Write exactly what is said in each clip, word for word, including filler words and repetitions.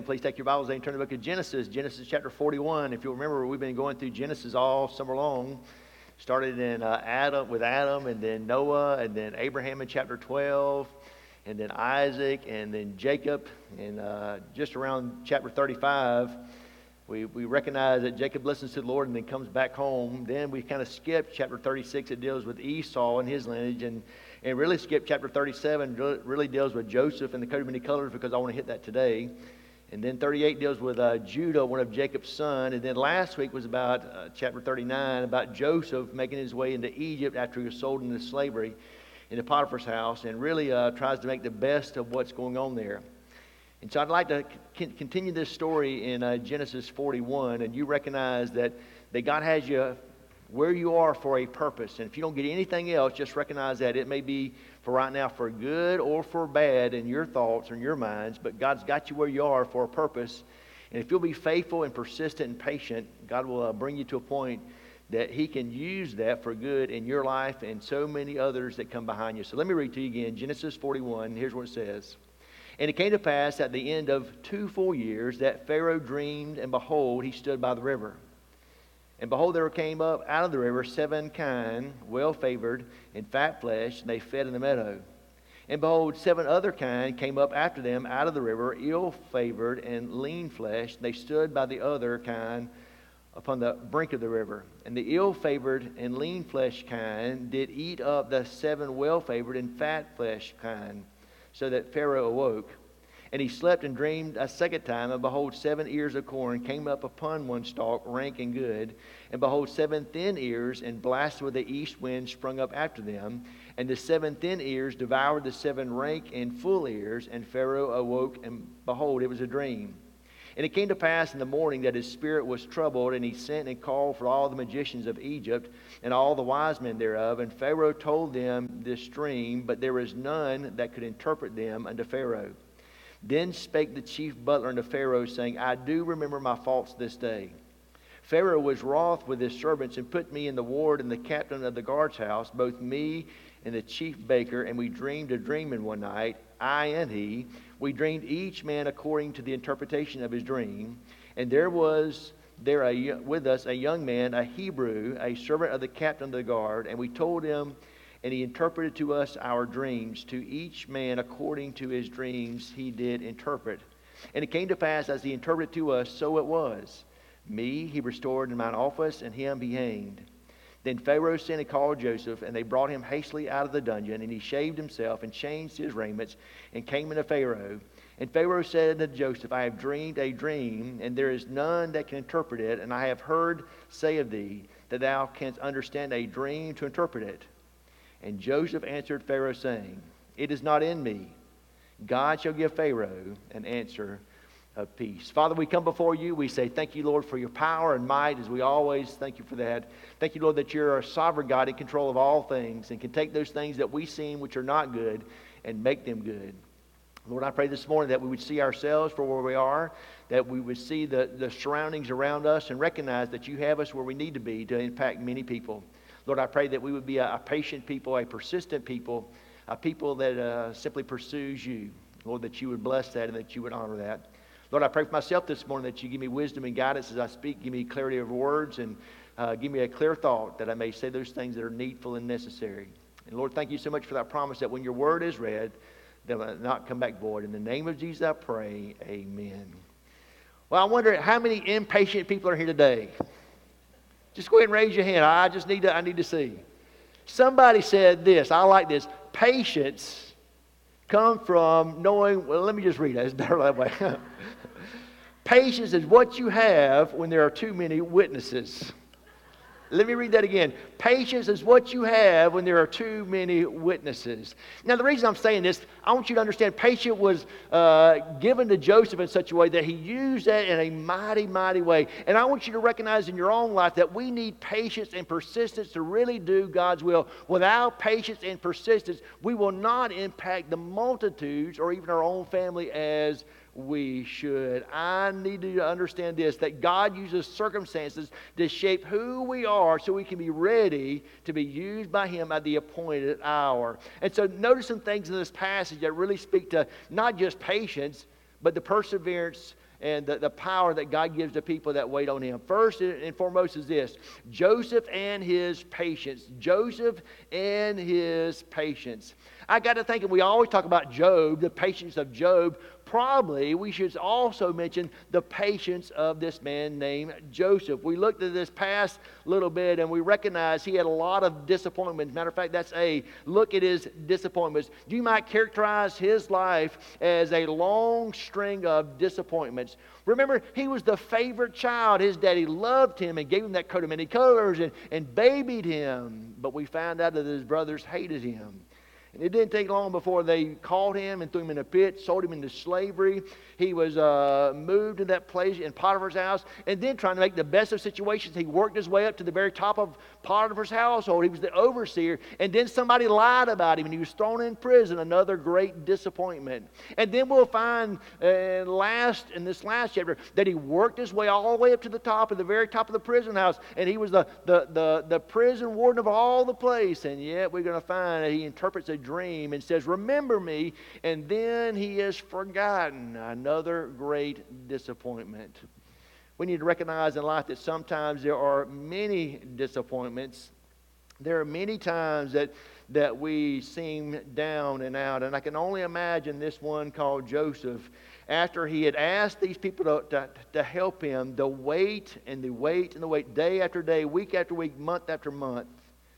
please take your Bibles and turn to the book of Genesis, Genesis chapter forty-one. If you'll remember, we've been going through Genesis all summer long. Started in uh, Adam with Adam, and then Noah, and then Abraham in chapter twelve, and then Isaac, and then Jacob. And uh, just around chapter thirty-five, we, we recognize that Jacob listens to the Lord and then comes back home. Then we kind of skip chapter thirty-six. It deals with Esau and his lineage, and And really skip chapter thirty-seven, really deals with Joseph and the coat of many colors, because I want to hit that today. And then thirty-eight deals with uh, Judah, one of Jacob's sons. And then last week was about uh, chapter thirty-nine, about Joseph making his way into Egypt after he was sold into slavery into Potiphar's house, and really uh, tries to make the best of what's going on there. And so I'd like to c- continue this story in uh, Genesis forty-one, and you recognize that, that God has you where you are for a purpose. And if you don't get anything else, just recognize that it may be for right now for good or for bad in your thoughts or in your minds, but God's got you where you are for a purpose. And if you'll be faithful and persistent and patient, God will uh, bring you to a point that He can use that for good in your life and so many others that come behind you. So let me read to you again, Genesis forty-one. Here's what it says. And it came to pass at the end of two full years that Pharaoh dreamed, and behold, he stood by the river. And behold, there came up out of the river seven kine, well-favored, and fat flesh, and they fed in the meadow. And behold, seven other kine came up after them out of the river, ill-favored and lean flesh. They stood by the other kine upon the brink of the river. And the ill-favored and lean flesh kine did eat up the seven well-favored and fat flesh kine, so that Pharaoh awoke. And he slept and dreamed a second time, and behold, seven ears of corn came up upon one stalk, rank and good. And behold, seven thin ears, and blasted with the east wind, sprung up after them. And the seven thin ears devoured the seven rank and full ears. And Pharaoh awoke, and behold, it was a dream. And it came to pass in the morning that his spirit was troubled, and he sent and called for all the magicians of Egypt, and all the wise men thereof. And Pharaoh told them this dream, but there was none that could interpret them unto Pharaoh. Then spake the chief butler unto Pharaoh, saying, I do remember my faults this day. Pharaoh was wroth with his servants, and put me in the ward and the captain of the guard's house, both me and the chief baker, and we dreamed a dream in one night, I and he. We dreamed each man according to the interpretation of his dream. And there was there a, with us a young man, a Hebrew, a servant of the captain of the guard, and we told him, and he interpreted to us our dreams. To each man according to his dreams he did interpret. And it came to pass, as he interpreted to us, so it was. Me he restored in mine office, and him he hanged. Then Pharaoh sent and called Joseph, and they brought him hastily out of the dungeon. And he shaved himself, and changed his raiments, and came unto Pharaoh. And Pharaoh said unto Joseph, I have dreamed a dream, and there is none that can interpret it. And I have heard say of thee, that thou canst understand a dream to interpret it. And Joseph answered Pharaoh, saying, It is not in me. God shall give Pharaoh an answer of peace. Father, we come before you. We say thank you, Lord, for your power and might, as we always thank you for that. Thank you, Lord, that you're a sovereign God in control of all things, and can take those things that we see which are not good and make them good. Lord, I pray this morning that we would see ourselves for where we are, that we would see the, the surroundings around us, and recognize that you have us where we need to be to impact many people. Lord, I pray that we would be a, a patient people, a persistent people, a people that uh, simply pursues you. Lord, that you would bless that and that you would honor that. Lord, I pray for myself this morning that you give me wisdom and guidance as I speak. Give me clarity of words, and uh, give me a clear thought that I may say those things that are needful and necessary. And Lord, thank you so much for that promise that when your word is read, they'll not come back void. In the name of Jesus I pray, amen. Well, I wonder how many impatient people are here today. Just go ahead and raise your hand. I just need to, I need to see. Somebody said this. I like this. Patience comes from knowing, well, let me just read it. It's better that way. Patience is what you have when there are too many witnesses. Let me read that again. Patience is what you have when there are too many witnesses. Now, the reason I'm saying this, I want you to understand patience was uh, given to Joseph in such a way that he used that in a mighty, mighty way. And I want you to recognize in your own life that we need patience and persistence to really do God's will. Without patience and persistence, we will not impact the multitudes or even our own family as we should. I need you to understand this, that God uses circumstances to shape who we are so we can be ready to be used by Him at the appointed hour. And so notice some things in this passage that really speak to not just patience, but the perseverance and the, the power that God gives to people that wait on Him. First and foremost is this: Joseph and his patience. Joseph and his patience. I got to thinking, we always talk about Job, the patience of Job. Probably we should also mention the patience of this man named Joseph. We looked at this past little bit and we recognize he had a lot of disappointments. Matter of fact, that's a look at his disappointments. You might characterize his life as a long string of disappointments. Remember, he was the favorite child. His daddy loved him and gave him that coat of many colors and, and babied him. But we found out that his brothers hated him. And it didn't take long before they caught him and threw him in a pit, sold him into slavery. He was uh, moved to that place in Potiphar's house. And then, trying to make the best of situations, he worked his way up to the very top of Potiphar's household. He was the overseer. And then somebody lied about him and he was thrown in prison. Another great disappointment. And then we'll find uh, last in this last chapter that he worked his way all the way up to the top, of the very top of the prison house. And he was the, the, the, the prison warden of all the place. And yet we're going to find that he interprets a dream and says, "Remember me," and then he is forgotten. Another great disappointment. We need to recognize in life that sometimes there are many disappointments. There are many times that that we seem down and out, and I can only imagine this one called Joseph. After he had asked these people to, to, to help him, the wait and the wait and the wait, day after day, week after week, month after month.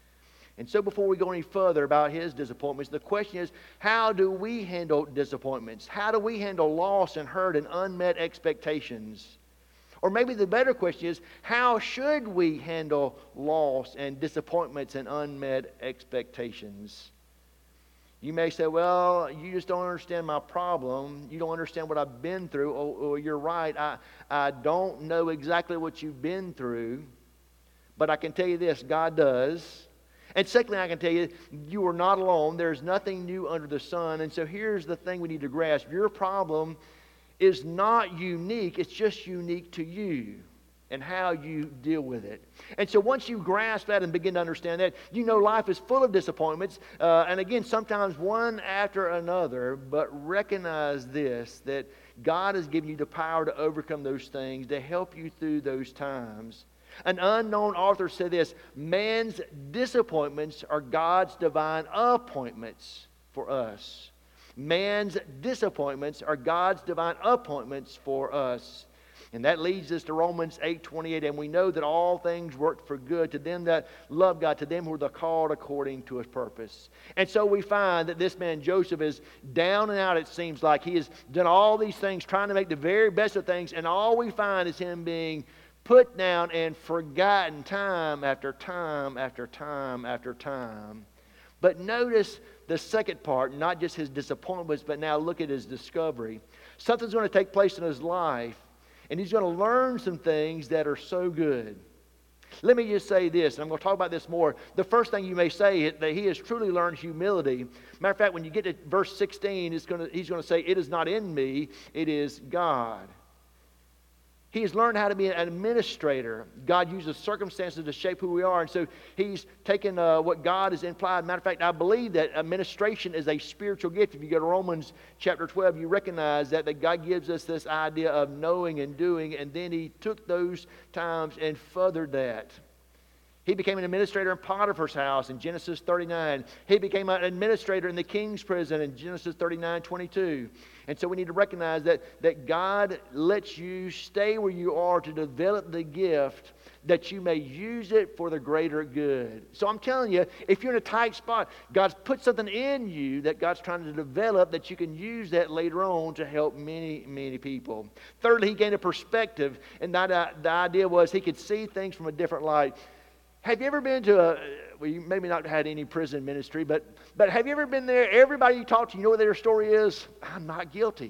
And so before we go any further about his disappointments, the question is, how do we handle disappointments? How do we handle loss and hurt and unmet expectations? Or maybe the better question is, how should we handle loss and disappointments and unmet expectations? You may say, well, you just don't understand my problem. You don't understand what I've been through. Oh, oh you're right. I, I don't know exactly what you've been through. But I can tell you this, God does. And secondly, I can tell you, you are not alone. There's nothing new under the sun. And so here's the thing we need to grasp. Your problem is not unique. It's just unique to you and how you deal with it. And so once you grasp that and begin to understand that, you know life is full of disappointments. Uh, and again, sometimes one after another. But recognize this, that God has given you the power to overcome those things, to help you through those times. An unknown author said this: man's disappointments are God's divine appointments for us. Man's disappointments are God's divine appointments for us. And that leads us to Romans eight twenty-eight. And we know that all things work for good to them that love God, to them who are called according to His purpose. And so we find that this man Joseph is down and out, it seems like. He has done all these things, trying to make the very best of things. And all we find is him being put down and forgotten time after time after time after time. But notice the second part, not just his disappointments, but now look at his discovery. Something's going to take place in his life, and he's going to learn some things that are so good. Let me just say this, and I'm going to talk about this more. The first thing you may say is that he has truly learned humility. Matter of fact, when you get to verse sixteen, it's going to, he's going to say, "It is not in me, it is God." He has learned how to be an administrator. God uses circumstances to shape who we are. And so he's taken uh, what God has implied. Matter of fact, I believe that administration is a spiritual gift. If you go to Romans chapter twelve, you recognize that, that God gives us this idea of knowing and doing. And then he took those times and furthered that. He became an administrator in Potiphar's house in Genesis thirty-nine. He became an administrator in the king's prison in Genesis thirty-nine twenty-two. And so we need to recognize that, that God lets you stay where you are to develop the gift, that you may use it for the greater good. So I'm telling you, if you're in a tight spot, God's put something in you that God's trying to develop, that you can use that later on to help many, many people. Thirdly, he gained a perspective, and that, uh, the idea was he could see things from a different light. Have you ever been to a, well, you maybe not had any prison ministry, but, but have you ever been there? Everybody you talk to, you know what their story is? I'm not guilty.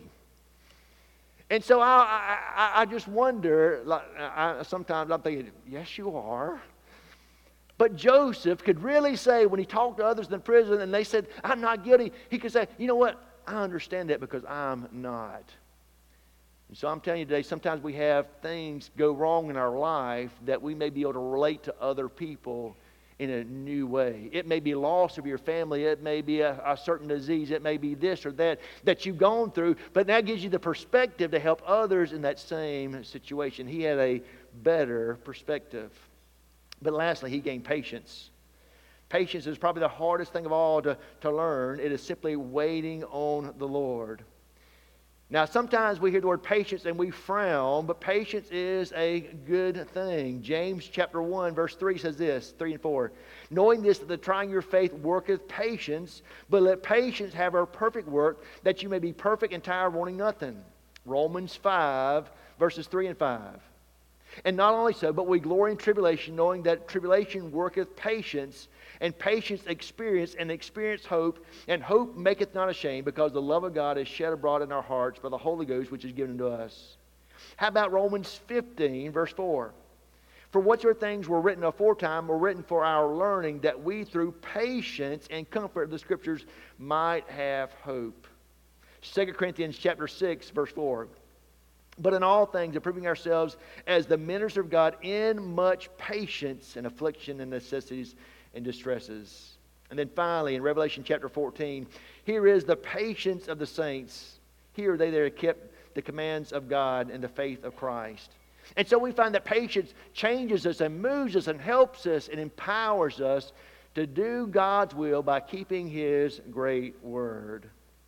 And so I, I, I just wonder, like, I, sometimes I'm thinking, yes, you are. But Joseph could really say, when he talked to others in the prison and they said, I'm not guilty, he could say, you know what? I understand that because I'm not. And so I'm telling you today, sometimes we have things go wrong in our life that we may be able to relate to other people. in a new way. It may be loss of your family. It may be a, a certain disease. It may be this or that that you've gone through. But that gives you the perspective to help others in that same situation. He had a better perspective. But lastly, he gained patience. Patience is probably the hardest thing of all to, to learn. It is simply waiting on the Lord. Now, sometimes we hear the word patience and we frown, but patience is a good thing. James chapter one, verse three says this, three and four. Knowing this, that the trying your faith worketh patience, but let patience have her perfect work, that you may be perfect and tired, wanting nothing. Romans five, verses three and five. And not only so, but we glory in tribulation, knowing that tribulation worketh patience, and patience experience, and experience hope, and hope maketh not ashamed, because the love of God is shed abroad in our hearts by the Holy Ghost, which is given to us. How about Romans fifteen, verse four? For whatsoever things were written aforetime were written for our learning, that we through patience and comfort of the Scriptures might have hope. Second Corinthians chapter six, verse four. But in all things, approving ourselves as the ministers of God in much patience and affliction and necessities and distresses. And then finally, in Revelation chapter fourteen, here is the patience of the saints. Here they that have kept the commands of God and the faith of Christ. And so we find that patience changes us and moves us and helps us and empowers us to do God's will by keeping His great word.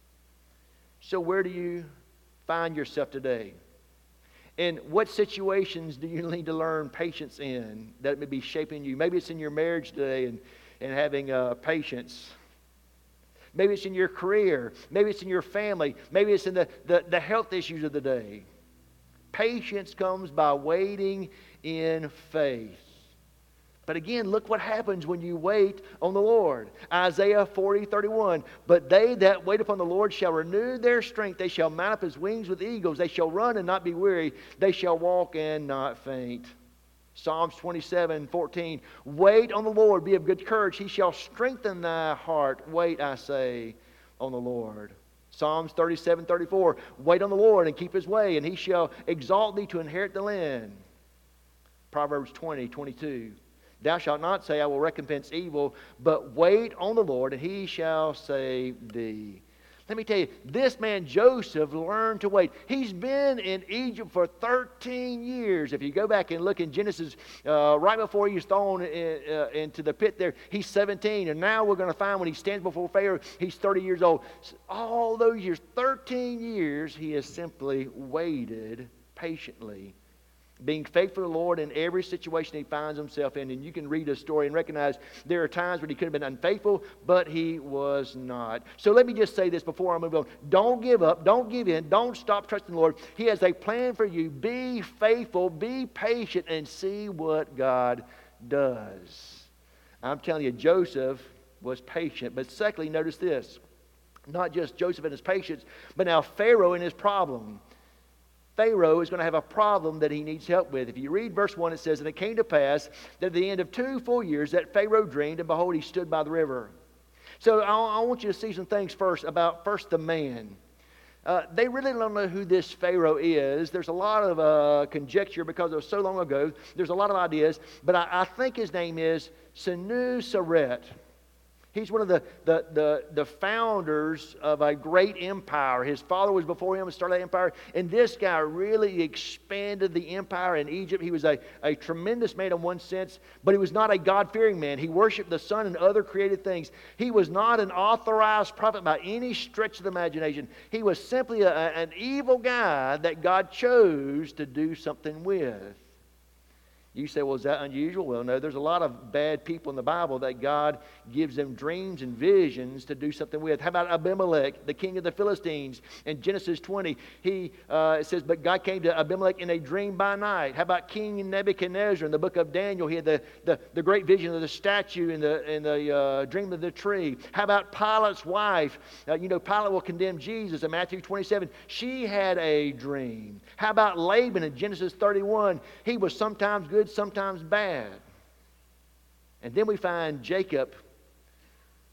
So where do you find yourself today? And what situations do you need to learn patience in that may be shaping you? Maybe it's in your marriage today and, and having uh, patience. Maybe it's in your career. Maybe it's in your family. Maybe it's in the, the, the health issues of the day. Patience comes by waiting in faith. But again, look what happens when you wait on the Lord. Isaiah forty, thirty-one. But they that wait upon the Lord shall renew their strength. They shall mount up as wings with eagles. They shall run and not be weary. They shall walk and not faint. Psalms twenty-seven, fourteen. Wait on the Lord, be of good courage. He shall strengthen thy heart. Wait, I say, on the Lord. Psalms thirty-seven, thirty-four. Wait on the Lord and keep His way, and He shall exalt thee to inherit the land. Proverbs twenty, twenty-two. Thou shalt not say, I will recompense evil, but wait on the Lord, and He shall save thee. Let me tell you, this man Joseph learned to wait. He's been in Egypt for thirteen years. If you go back and look in Genesis, uh, right before he was thrown in, uh, into the pit there, he's seventeen. And now we're going to find when he stands before Pharaoh, he's thirty years old. All those years, thirteen years, he has simply waited patiently, being faithful to the Lord in every situation he finds himself in. And you can read his story and recognize there are times when he could have been unfaithful, but he was not. So let me just say this before I move on. Don't give up. Don't give in. Don't stop trusting the Lord. He has a plan for you. Be faithful. Be patient and see what God does. I'm telling you, Joseph was patient. But secondly, notice this. Not just Joseph and his patience, but now Pharaoh and his problem. Pharaoh is going to have a problem that he needs help with. If you read verse one, it says, And it came to pass that at the end of two full years that Pharaoh dreamed, and behold, he stood by the river. So I, I want you to see some things first about first the man. Uh, they really don't know who this Pharaoh is. There's a lot of uh, conjecture because it was so long ago. There's a lot of ideas. But I, I think his name is Senuseret. He's one of the, the, the, the founders of a great empire. His father was before him and started that empire. And this guy really expanded the empire in Egypt. He was a, a tremendous man in one sense, but he was not a God-fearing man. He worshiped the sun and other created things. He was not an authorized prophet by any stretch of the imagination. He was simply a, an evil guy that God chose to do something with. You say, well, is that unusual? Well, no, there's a lot of bad people in the Bible that God gives them dreams and visions to do something with. How about Abimelech, the king of the Philistines? In Genesis twenty, he uh, it says, but God came to Abimelech in a dream by night. How about King Nebuchadnezzar in the book of Daniel? He had the, the, the great vision of the statue in the, in the uh, dream of the tree. How about Pilate's wife? Uh, you know, Pilate will condemn Jesus in Matthew twenty-seven. She had a dream. How about Laban in Genesis thirty-one? He was sometimes good, sometimes bad. And then we find Jacob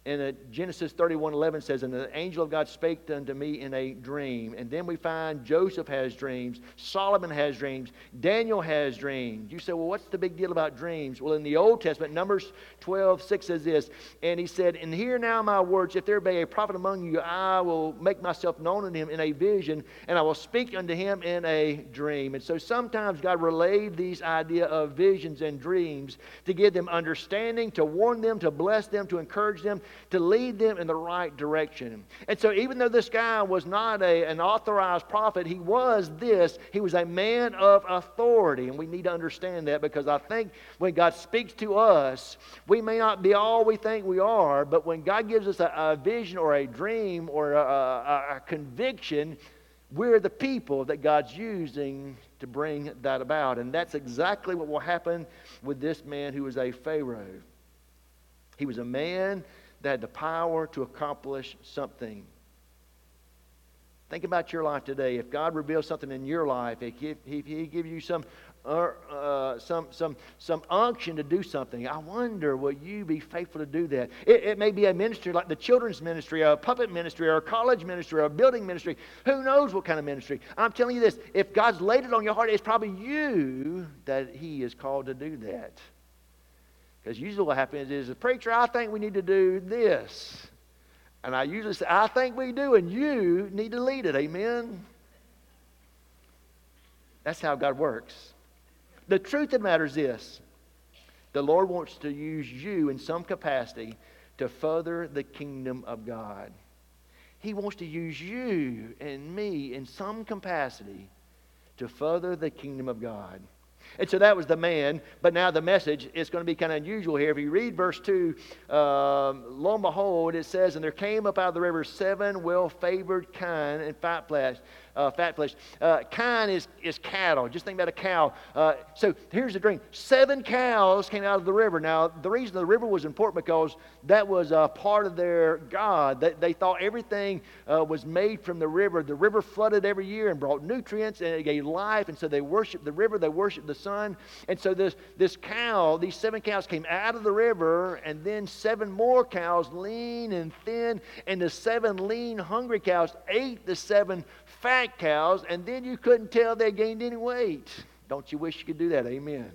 And uh, Genesis thirty-one eleven says, and the angel of God spake unto me in a dream. And then we find Joseph has dreams. Solomon has dreams. Daniel has dreams. You say, well, what's the big deal about dreams? Well, in the Old Testament, Numbers twelve six says this. And he said, and hear now my words. If there be a prophet among you, I will make myself known unto him in a vision, and I will speak unto him in a dream. And so sometimes God relayed these idea of visions and dreams to give them understanding, to warn them, to bless them, to encourage them, to lead them in the right direction. And so even though this guy was not a, an authorized prophet, he was this. He was a man of authority. And we need to understand that, because I think when God speaks to us, we may not be all we think we are, but when God gives us a, a vision or a dream or a, a, a conviction, we're the people that God's using to bring that about. And that's exactly what will happen with this man who was a Pharaoh. He was a man that had the power to accomplish something. Think about your life today. If God reveals something in your life, if He, if he gives you some, uh, uh, some, some, some unction to do something, I wonder, will you be faithful to do that? It, it may be a ministry like the children's ministry, or a puppet ministry, or a college ministry, or a building ministry. Who knows what kind of ministry? I'm telling you this, if God's laid it on your heart, it's probably you that He is called to do that. Because usually what happens is, the preacher, I think we need to do this. And I usually say, I think we do, and you need to lead it. Amen? That's how God works. The truth of the matter is this. The Lord wants to use you in some capacity to further the kingdom of God. He wants to use you and me in some capacity to further the kingdom of God. And so that was the man, but now the message is going to be kind of unusual here. If you read verse two, um, lo and behold, it says, and there came up out of the river seven well-favored kine and fat flesh. Uh, fat flesh. Uh, kine is, is cattle. Just think about a cow. Uh, so here's the dream. Seven cows came out of the river. Now, the reason the river was important because that was a part of their God. They, they thought everything uh, was made from the river. The river flooded every year and brought nutrients, and it gave life. And so they worshiped the river. They worshiped the sun. And so this, this cow, these seven cows came out of the river, and then seven more cows, lean and thin, and the seven lean, hungry cows ate the seven fat cows, and then you couldn't tell they gained any weight. Don't you wish you could do that? Amen.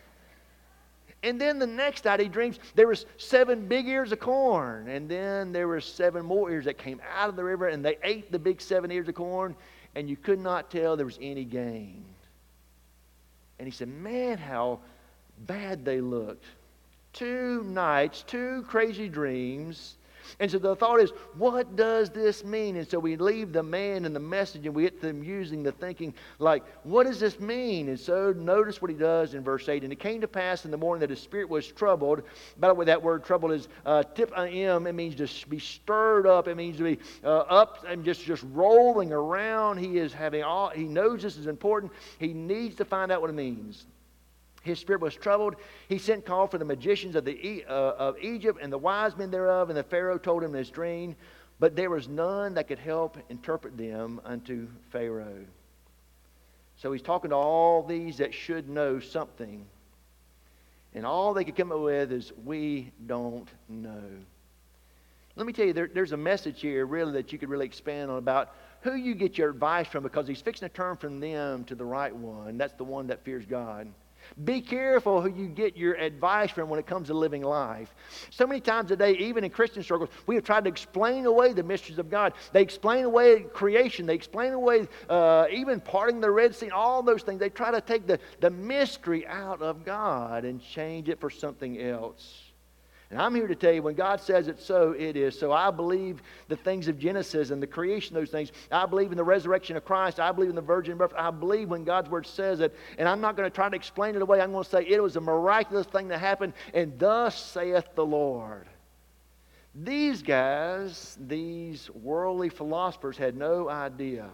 And then the next night he dreams there was seven big ears of corn, and then there were seven more ears that came out of the river, and they ate the big seven ears of corn, and you could not tell there was any gain. And he said, man, how bad they looked. Two nights, two crazy dreams. And so the thought is, what does this mean? And so we leave the man and the message, and we get them using the thinking like, what does this mean? And so notice what he does in verse eight. And it came to pass in the morning that his spirit was troubled. By the way, that word troubled is uh, tip im. It means to be stirred up. It means to be uh, up and just, just rolling around. He is having all, he knows this is important. He needs to find out what it means. His spirit was troubled. He sent call for the magicians of, the, uh, of Egypt and the wise men thereof, and the Pharaoh told him his dream. But there was none that could help interpret them unto Pharaoh. So he's talking to all these that should know something. And all they could come up with is, we don't know. Let me tell you, there, there's a message here really that you could really expand on about who you get your advice from, because he's fixing to turn from them to the right one. That's the one that fears God. Be careful who you get your advice from when it comes to living life. So many times today, even in Christian circles, we have tried to explain away the mysteries of God. They explain away creation. They explain away uh, even parting the Red Sea, all those things. They try to take the, the mystery out of God and change it for something else. And I'm here to tell you, when God says it so, it is. So I believe the things of Genesis and the creation of those things. I believe in the resurrection of Christ. I believe in the virgin birth. I believe when God's word says it. And I'm not going to try to explain it away. I'm going to say it was a miraculous thing that happened. And thus saith the Lord. These guys, these worldly philosophers, had no idea.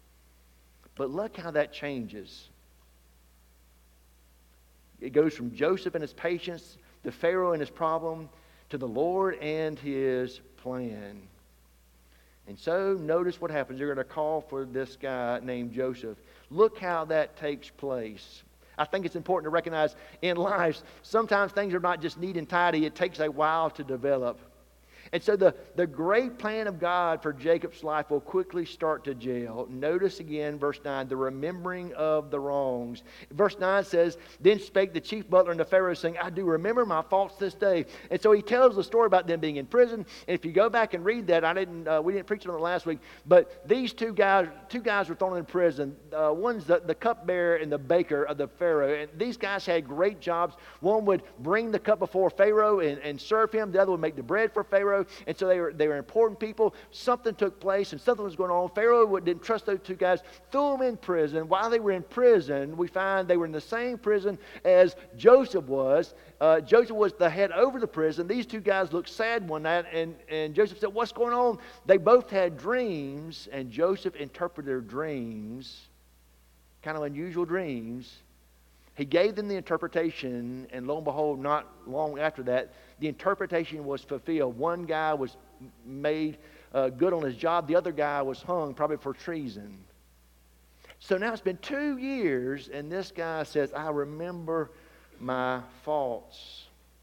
But look how that changes. It goes from Joseph and his patience, the Pharaoh and his problem, to the Lord and his plan. And so notice what happens. They're going to call for this guy named Joseph. Look how that takes place. I think it's important to recognize in life, sometimes things are not just neat and tidy. It takes a while to develop. And so the, the great plan of God for Jacob's life will quickly start to jail. Notice again, verse nine, the remembering of the wrongs. Verse nine says, Then spake the chief butler unto Pharaoh, saying, I do remember my faults this day. And so he tells the story about them being in prison. And if you go back and read that, I didn't, uh, we didn't preach it on it last week, but these two guys, two guys were thrown in prison. Uh, one's the, the cupbearer and the baker of the Pharaoh. And these guys had great jobs. One would bring the cup before Pharaoh and, and serve him. The other would make the bread for Pharaoh. And so they were, they were important people. Something took place and something was going on. Pharaoh didn't trust those two guys, threw them in prison. While they were in prison, we find they were in the same prison as Joseph was. Uh, Joseph was the head over the prison. These two guys looked sad one night, and, and Joseph said, what's going on? They both had dreams, and Joseph interpreted their dreams, kind of unusual dreams. He gave them the interpretation, and lo and behold, not long after that, the interpretation was fulfilled. One guy was made uh, good on his job. The other guy was hung, probably for treason. So now it's been two years, and this guy says, I remember my faults.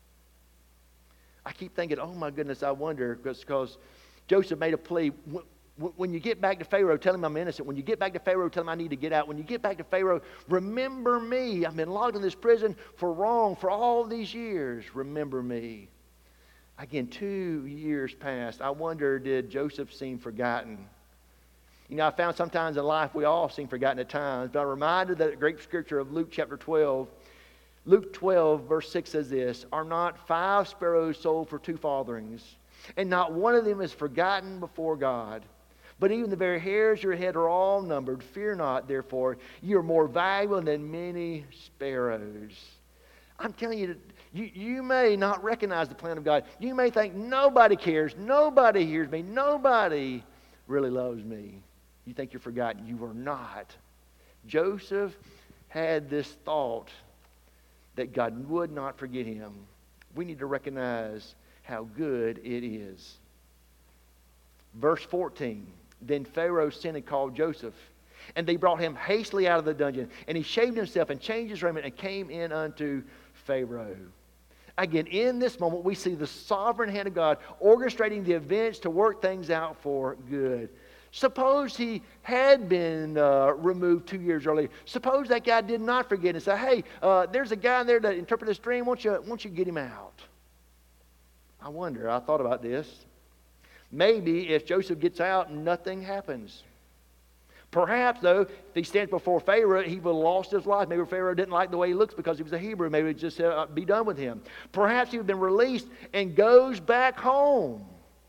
I keep thinking, oh my goodness, I wonder, because Joseph made a plea. When you get back to Pharaoh, tell him I'm innocent. When you get back to Pharaoh, tell him I need to get out. When you get back to Pharaoh, remember me. I've been locked in this prison for wrong for all these years. Remember me. Again, two years passed. I wonder, did Joseph seem forgotten? You know, I found sometimes in life we all seem forgotten at times. But I'm reminded that great scripture of Luke chapter twelve. Luke twelve, verse six says this, Are not five sparrows sold for two farthings? And not one of them is forgotten before God. But even the very hairs of your head are all numbered. Fear not, therefore. You are more valuable than many sparrows. I'm telling you, you, you may not recognize the plan of God. You may think, nobody cares. Nobody hears me. Nobody really loves me. You think you're forgotten. You are not. Joseph had this thought that God would not forget him. We need to recognize how good it is. Verse fourteen. Then Pharaoh sent and called Joseph, and they brought him hastily out of the dungeon. And he shaved himself and changed his raiment and came in unto Pharaoh. Again, in this moment, we see the sovereign hand of God orchestrating the events to work things out for good. Suppose he had been uh, removed two years earlier. Suppose that guy did not forget and say, hey, uh, there's a guy in there that interpreted this dream. Won't you, won't you get him out? I wonder. I thought about this. Maybe if Joseph gets out, nothing happens. Perhaps, though, if he stands before Pharaoh, he would have lost his life. Maybe Pharaoh didn't like the way he looks because he was a Hebrew. Maybe he'd just uh, be done with him. Perhaps he would have been released and goes back home.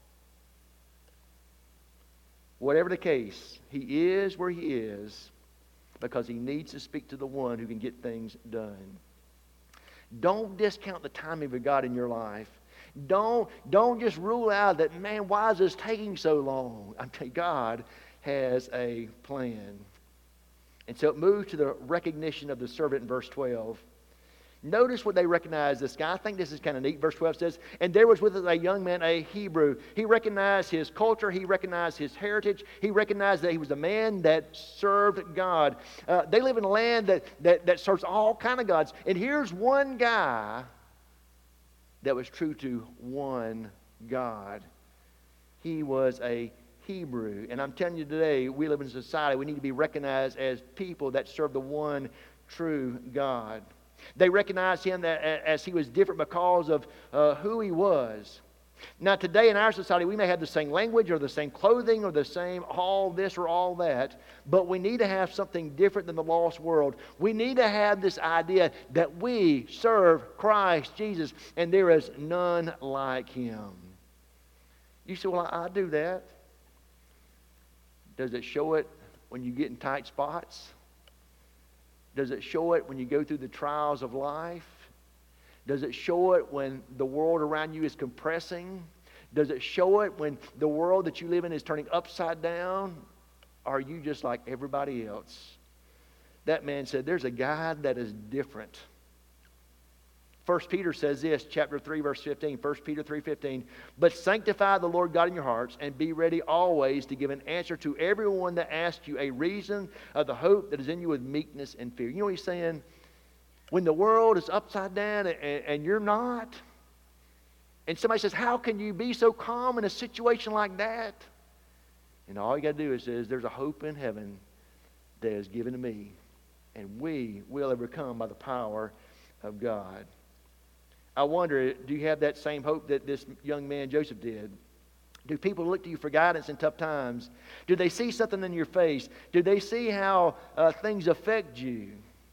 Whatever the case, he is where he is because he needs to speak to the one who can get things done. Don't discount the timing of God in your life. Don't, don't just rule out that, man, why is this taking so long? I'm telling you, God has a plan. And so it moves to the recognition of the servant in verse twelve. Notice what they recognize this guy. I think this is kind of neat. Verse twelve says, and there was with us a young man, a Hebrew. He recognized his culture. He recognized his heritage. He recognized that he was a man that served God. Uh, they live in a land that, that, that serves all kind of gods. And here's one guy that was true to one God. He was a Hebrew. And I'm telling you today, we live in a society, we need to be recognized as people that serve the one true God. They recognized him that as he was different because of uh, who he was. Now today in our society, we may have the same language or the same clothing or the same all this or all that, but we need to have something different than the lost world. We need to have this idea that we serve Christ Jesus and there is none like him. You say, well, I, I do that. Does it show it when you get in tight spots? Does it show it when you go through the trials of life? Does it show it when the world around you is compressing? Does it show it when the world that you live in is turning upside down? Or are you just like everybody else? That man said, there's a God that is different. First Peter says this, chapter three, verse fifteen. First Peter three fifteen. But sanctify the Lord God in your hearts, and be ready always to give an answer to everyone that asks you a reason of the hope that is in you with meekness and fear. You know what he's saying? When the world is upside down and, and you're not, And somebody says, how can you be so calm in a situation like that? And all you got to do is says, there's a hope in heaven that is given to me. And we will overcome by the power of God. I wonder, do you have that same hope that this young man Joseph did? Do people look to you for guidance in tough times? Do they see something in your face? Do they see how uh, things affect you?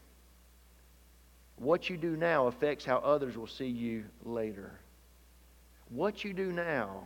What you do now affects how others will see you later. What you do now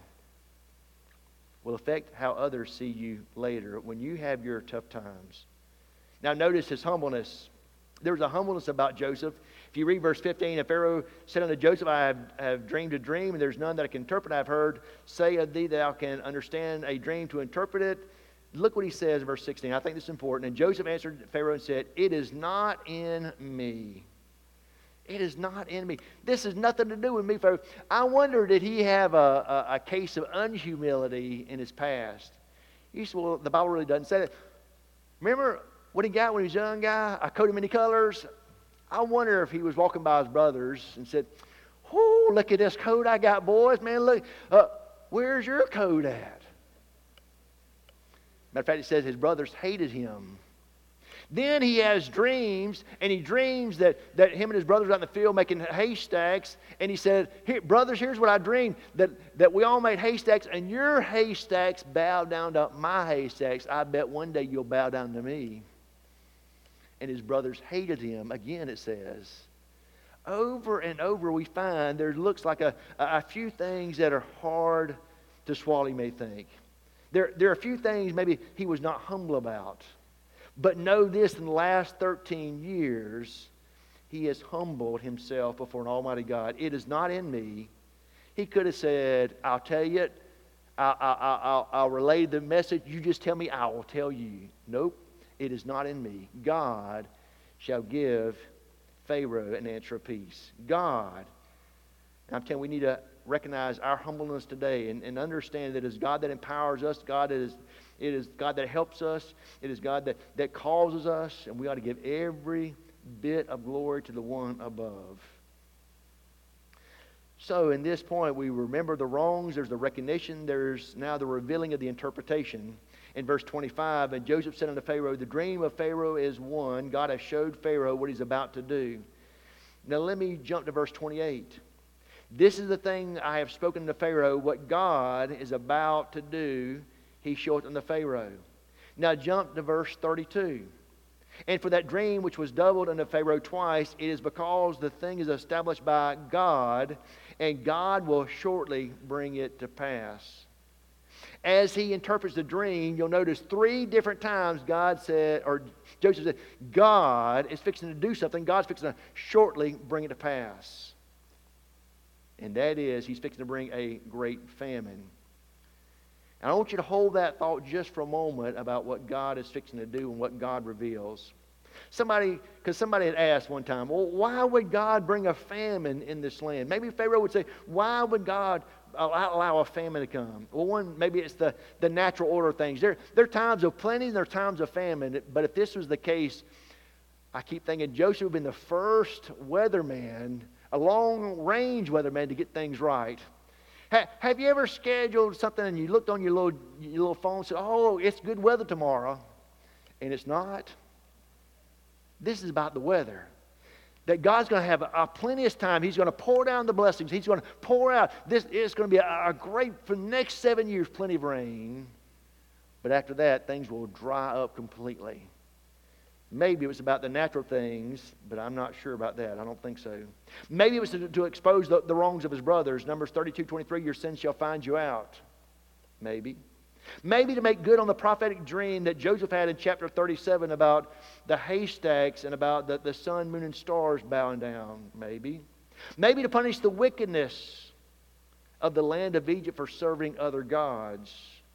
will affect how others see you later when you have your tough times. Now notice his humbleness. There was a humbleness about Joseph. If you read verse fifteen, and Pharaoh said unto Joseph, I have, have dreamed a dream, and there's none that I can interpret. I have heard say of thee that thou can understand a dream to interpret it. Look what he says in verse sixteen. I think this is important. And Joseph answered Pharaoh and said, it is not in me. It is not in me. This has nothing to do with me, Pharaoh. I wonder, did he have a, a, a case of unhumility in his past? You say, well, the Bible really doesn't say that. Remember what he got when he was a young guy? A coat of many colors. I wonder if he was walking by his brothers and said, oh, look at this coat I got, boys. Man, look. Uh, where's your coat at? Matter of fact, it says his brothers hated him. Then he has dreams, and he dreams that, that him and his brothers are out in the field making haystacks. And he said, Here, brothers, here's what I dreamed, that, that we all made haystacks, and your haystacks bow down to my haystacks. I bet one day you'll bow down to me. And his brothers hated him. Again, it says, over and over we find there looks like a, a few things that are hard to swallow, you may think. There, there are a few things maybe he was not humble about. But know this, in the last thirteen years, he has humbled himself before an almighty God. It is not in me. He could have said, I'll tell you it. I'll, I'll, I'll, I'll relay the message. You just tell me, I will tell you. Nope. It is not in me. God shall give Pharaoh an answer of peace. God. And I'm telling you, we need to recognize our humbleness today and, and understand that it is God that empowers us. God that is, it is God that helps us. It is God that, that causes us. And we ought to give every bit of glory to the one above. So in this point, we remember the wrongs. There's the recognition. There's now the revealing of the interpretation. In verse twenty-five, and Joseph said unto Pharaoh, the dream of Pharaoh is one. God has showed Pharaoh what he's about to do. Now let me jump to verse twenty-eight. This is the thing I have spoken to Pharaoh, what God is about to do, he showeth unto Pharaoh. Now jump to verse thirty-two. And for that dream which was doubled unto Pharaoh twice, it is because the thing is established by God, and God will shortly bring it to pass. As he interprets the dream, you'll notice three different times God said, or Joseph said, God is fixing to do something. God's fixing to shortly bring it to pass. And that is, he's fixing to bring a great famine. And I want you to hold that thought just for a moment about what God is fixing to do and what God reveals. Somebody, because somebody had asked one time, well, why would God bring a famine in this land? Maybe Pharaoh would say, why would God allow a famine to come? Well, one, maybe it's the, the natural order of things. There, there are times of plenty and there are times of famine. But if this was the case, I keep thinking Joseph would have been the first weatherman, a long-range weatherman, to get things right. Ha, have you ever scheduled something and you looked on your little, your little phone and said, oh, it's good weather tomorrow, and it's not? This is about the weather. That God's going to have a, a plenteous time. He's going to pour down the blessings. He's going to pour out. This is going to be a, a great, for the next seven years, plenty of rain. But after that, things will dry up completely. Maybe it was about the natural things, but I'm not sure about that. I don't think so. Maybe it was to, to expose the, the wrongs of his brothers. Numbers thirty-two twenty-three, your sins shall find you out. Maybe. Maybe to make good on the prophetic dream that Joseph had in chapter thirty-seven about the haystacks and about the, the sun, moon, and stars bowing down. Maybe. Maybe to punish the wickedness of the land of Egypt for serving other gods.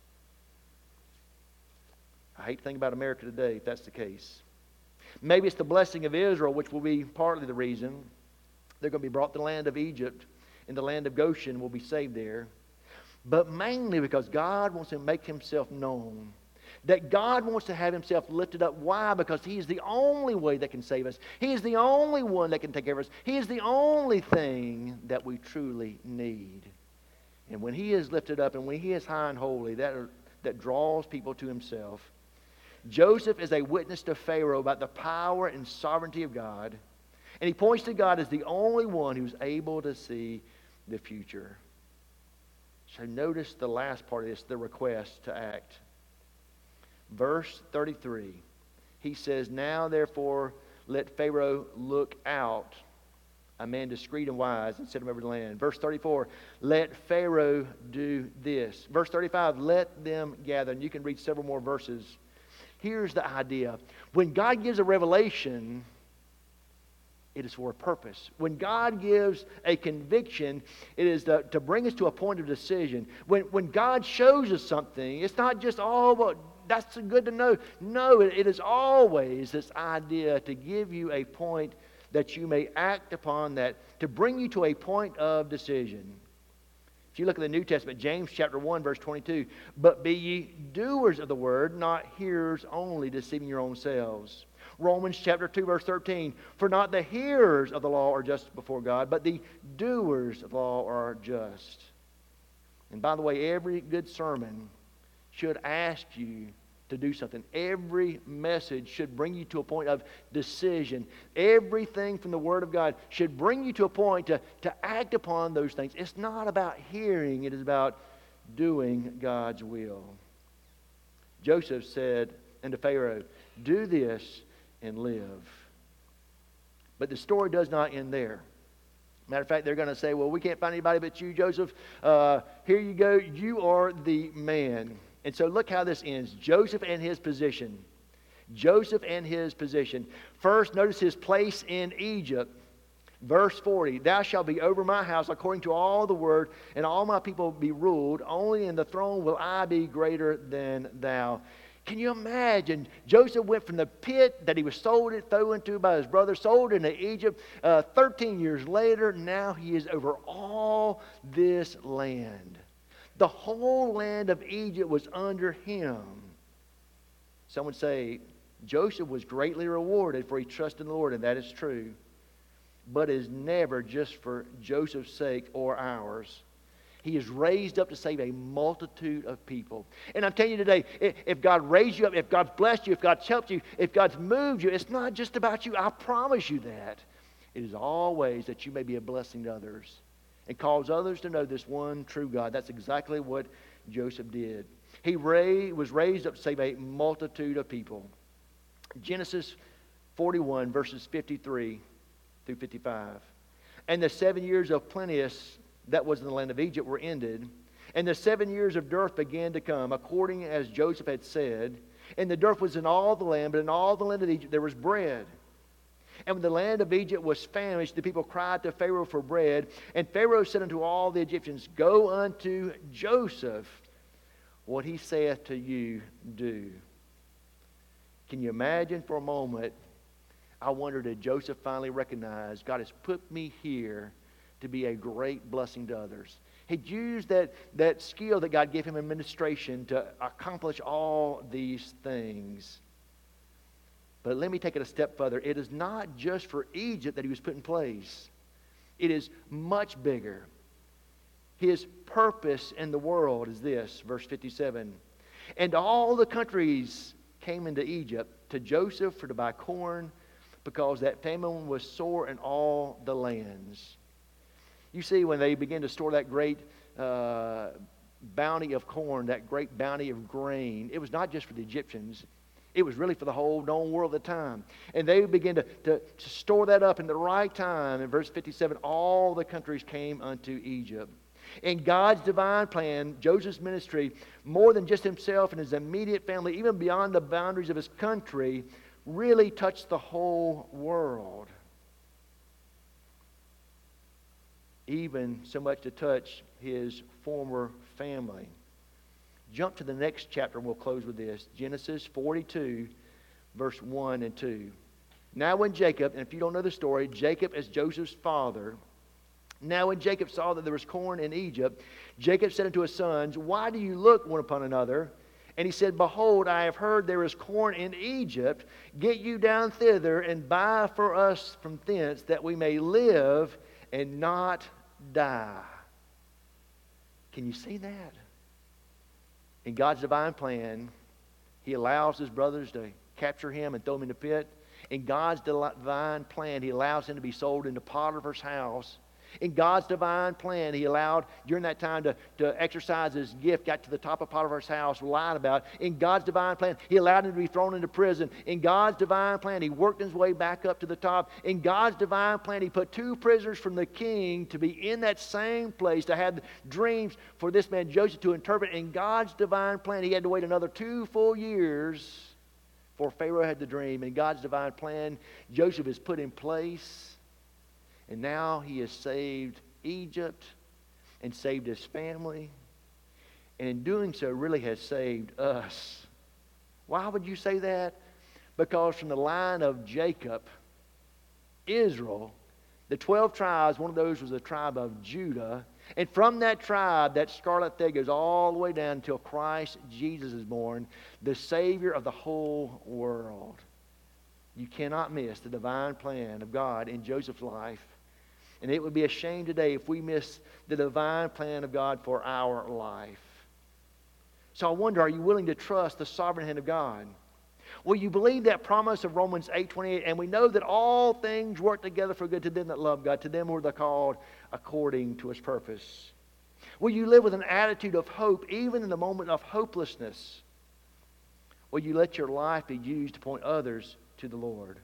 I hate to think about America today if that's the case. Maybe it's the blessing of Israel, which will be partly the reason. They're going to be brought to the land of Egypt, and the land of Goshen will be saved there. But mainly because God wants to make himself known. That God wants to have himself lifted up. Why? Because he is the only way that can save us. He is the only one that can take care of us. He is the only thing that we truly need. And when he is lifted up and when he is high and holy, that, that draws people to himself. Joseph is a witness to Pharaoh about the power and sovereignty of God. And he points to God as the only one who's able to see the future. So notice the last part of this, the request to act. Verse thirty-three, he says, now therefore let Pharaoh look out, a man discreet and wise, and send him over the land. Verse thirty-four, let Pharaoh do this. Verse thirty-five, let them gather. And you can read several more verses. Here's the idea. When God gives a revelation, it is for a purpose. When God gives a conviction, it is to, to bring us to a point of decision. When, when God shows us something, it's not just, oh, well, that's good to know. No, it, it is always this idea to give you a point that you may act upon that, to bring you to a point of decision. If you look at the New Testament, James chapter one, verse twenty-two, but be ye doers of the word, not hearers only, deceiving your own selves. Romans chapter two, verse thirteen, for not the hearers of the law are just before God, but the doers of the law are just. And by the way, every good sermon should ask you to do something. Every message should bring you to a point of decision. Everything from the Word of God should bring you to a point to, to act upon those things. It's not about hearing, it is about doing God's will. Joseph said unto Pharaoh, do this and live. But the story does not end there. Matter of fact, they're going to say, well, we can't find anybody but you, Joseph. Uh, here you go. You are the man. And so look how this ends. Joseph and his position. Joseph and his position. First, notice his place in Egypt. Verse forty, thou shalt be over my house according to all the word, and all my people be ruled. Only in the throne will I be greater than thou. Can you imagine? Joseph went from the pit that he was sold it, thrown into by his brother, sold into Egypt. Uh, thirteen years later, now he is over all this land. The whole land of Egypt was under him. Some would say Joseph was greatly rewarded for he trusted in the Lord, and that is true. But it is never just for Joseph's sake or ours. He is raised up to save a multitude of people. And I'm telling you today, if God raised you up, if God's blessed you, if God's helped you, if God's moved you, it's not just about you. I promise you that. It is always that you may be a blessing to others and cause others to know this one true God. That's exactly what Joseph did. He ra- was raised up to save a multitude of people. Genesis forty-one, verses fifty-three through fifty-five. And the seven years of plenteous that was in the land of Egypt were ended, and the seven years of dearth began to come, according as Joseph had said. And the dearth was in all the land, but in all the land of Egypt there was bread. And when the land of Egypt was famished, the people cried to Pharaoh for bread. And Pharaoh said unto all the Egyptians, go unto Joseph, what he saith to you, do. Can you imagine for a moment? I wonder, did Joseph finally recognize, God has put me here to be a great blessing to others. He'd used that, that skill that God gave him in administration to accomplish all these things. But let me take it a step further. It is not just for Egypt that he was put in place. It is much bigger. His purpose in the world is this, verse fifty-seven. And all the countries came into Egypt to Joseph for to buy corn, because that famine was sore in all the lands. You see, when they began to store that great uh, bounty of corn, that great bounty of grain, it was not just for the Egyptians. It was really for the whole known world at the time. And they began to, to, to store that up in the right time. In verse fifty-seven, all the countries came unto Egypt. In God's divine plan, Joseph's ministry, more than just himself and his immediate family, even beyond the boundaries of his country, really touched the whole world. Even so much to touch his former family. Jump to the next chapter and we'll close with this. Genesis forty-two, verse one and two. Now when Jacob, and if you don't know the story, Jacob is Joseph's father. Now when Jacob saw that there was corn in Egypt, Jacob said unto his sons, why do you look one upon another? And he said, behold, I have heard there is corn in Egypt. Get you down thither and buy for us from thence, that we may live and not die. Can you see that? In God's divine plan, He allows His brothers to capture him and throw him in the pit. In God's divine plan, He allows him to be sold into Potiphar's house. In God's divine plan, He allowed during that time to, to exercise His gift, got to the top of Potiphar's house, lied about it. In God's divine plan, He allowed him to be thrown into prison. In God's divine plan, He worked his way back up to the top. In God's divine plan, He put two prisoners from the king to be in that same place, to have dreams for this man Joseph to interpret. In God's divine plan, He had to wait another two full years before Pharaoh had the dream. In God's divine plan, Joseph is put in place. And now he has saved Egypt and saved his family. And in doing so, really has saved us. Why would you say that? Because from the line of Jacob, Israel, the twelve tribes, one of those was the tribe of Judah. And from that tribe, that scarlet thread goes all the way down until Christ Jesus is born, the Savior of the whole world. You cannot miss the divine plan of God in Joseph's life. And it would be a shame today if we miss the divine plan of God for our life. So I wonder, are you willing to trust the sovereign hand of God? Will you believe that promise of Romans eight twenty-eight? And we know that all things work together for good to them that love God, to them who are called according to His purpose. Will you live with an attitude of hope even in the moment of hopelessness? Will you let your life be used to point others to the Lord?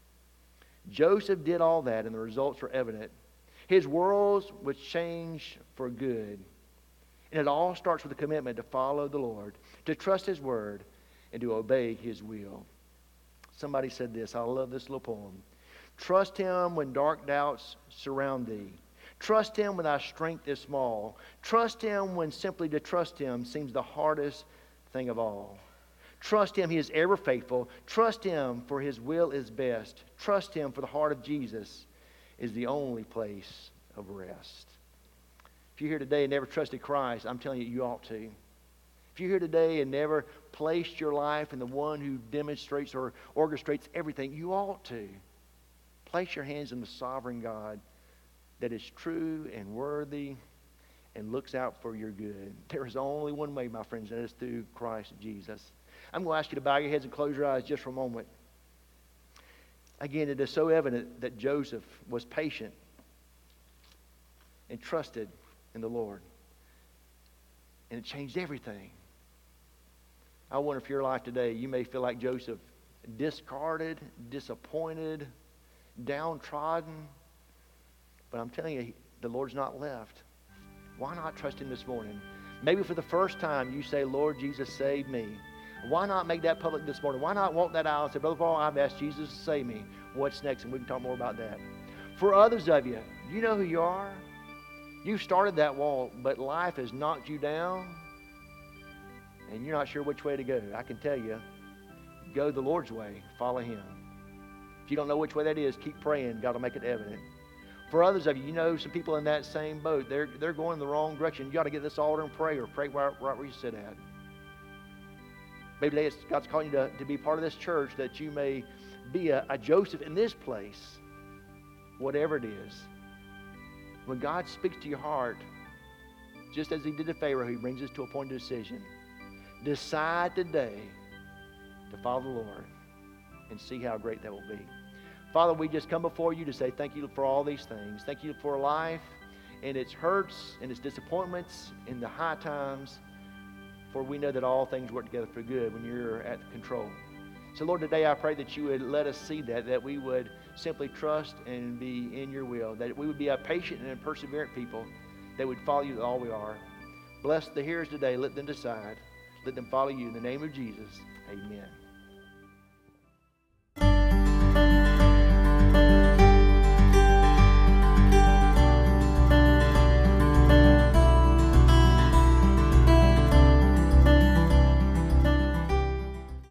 Joseph did all that, and the results were evident. His world was changed for good. And it all starts with a commitment to follow the Lord, to trust His word, and to obey His will. Somebody said this. I love this little poem. Trust Him when dark doubts surround thee. Trust Him when thy strength is small. Trust Him when simply to trust Him seems the hardest thing of all. Trust Him, He is ever faithful. Trust Him, for His will is best. Trust Him, for the heart of Jesus is the only place of rest. If you're here today and never trusted Christ, I'm telling you, you ought to. If you're here today and never placed your life in the one who demonstrates or orchestrates everything, you ought to. Place your hands in the sovereign God that is true and worthy and looks out for your good. There is only one way, my friends, and that is through Christ Jesus. I'm going to ask you to bow your heads and close your eyes just for a moment. Again, it is so evident that Joseph was patient and trusted in the Lord. And it changed everything. I wonder if your life today, you may feel like Joseph, discarded, disappointed, downtrodden. But I'm telling you, the Lord's not left. Why not trust Him this morning? Maybe for the first time you say, Lord Jesus, save me. Why not make that public this morning? Why not walk that aisle and say, Brother Paul, I've asked Jesus to save me. What's next? And we can talk more about that. For others of you, you know who you are. You've started that walk, but life has knocked you down, and you're not sure which way to go. I can tell you, go the Lord's way. Follow Him. If you don't know which way that is, keep praying. God will make it evident. For others of you, you know some people in that same boat. They're, they're going in the wrong direction. You got to get this altar and pray, or pray right, right where you sit at. Maybe today God's calling you to, to be part of this church, that you may be a, a Joseph in this place, whatever it is. When God speaks to your heart, just as He did to Pharaoh, He brings us to a point of decision. Decide today to follow the Lord and see how great that will be. Father, we just come before You to say thank You for all these things. Thank You for life and its hurts and its disappointments in the high times. For we know that all things work together for good when You're at control. So, Lord, today I pray that You would let us see that, that we would simply trust and be in Your will, that we would be a patient and a perseverant people that would follow You all we are. Bless the hearers today. Let them decide. Let them follow You. In the name of Jesus, amen.